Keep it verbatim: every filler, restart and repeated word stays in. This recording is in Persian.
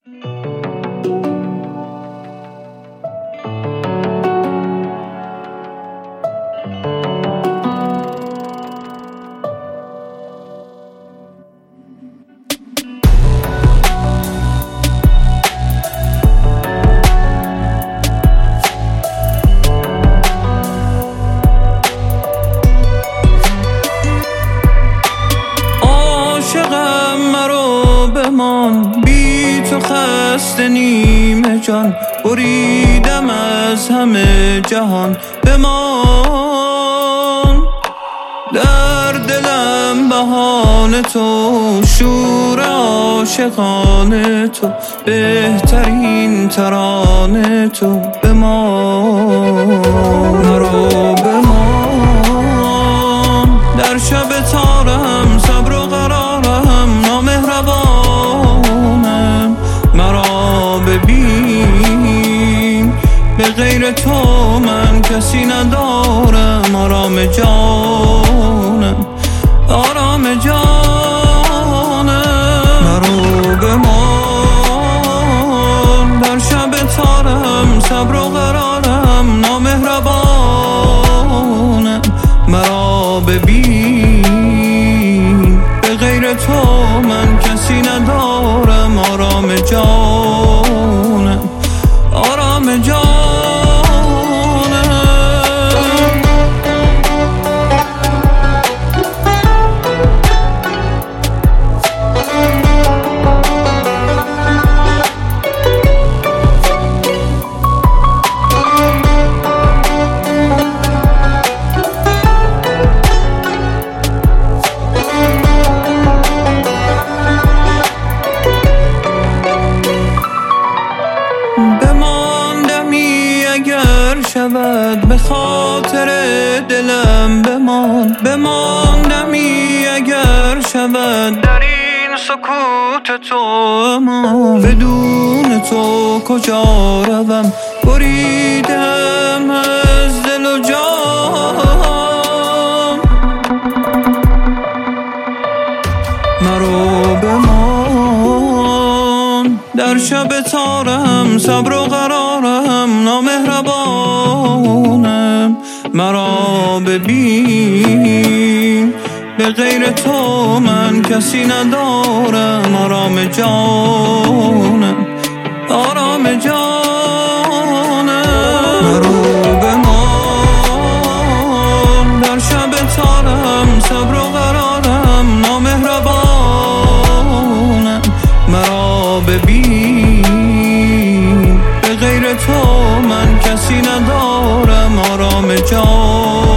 عاشقم مرو بمان، بی تو خسته نیمه جان، بریدم از همه جهان بمان. در دلم بهانه تو، شور عاشقانه تو، بهترین ترانه تو بمان. مرو بمان، در شب تارم صبر و قرارم، نامهربانم مرا ببین. به غیر تو من کسی ندارم، آرام جانم، آرام جانم. مرو بمان، در شب تارم صبر و قرارم، نامهربانم مرا ببین. به غیر تو من کسی ندارم، آرام جانم، آرام جانم. بماندمی اگر شود به خاطر دلم بمان، بماندمی اگر شود در این سکوت تو امان. بدون تو کجا روم، بریدم از دل و جان. مرو بمان، در شب تارم صبر و قرارم، نامهربانم مرا ببین. به غیر تو من کسی ندارم، آرام جانم، آرام جانم. مرو بمان، در شب تارم صبر و قرارم، نامهربانم مرا ببین. به غیر تو من کسی ندارم، آرام جانم.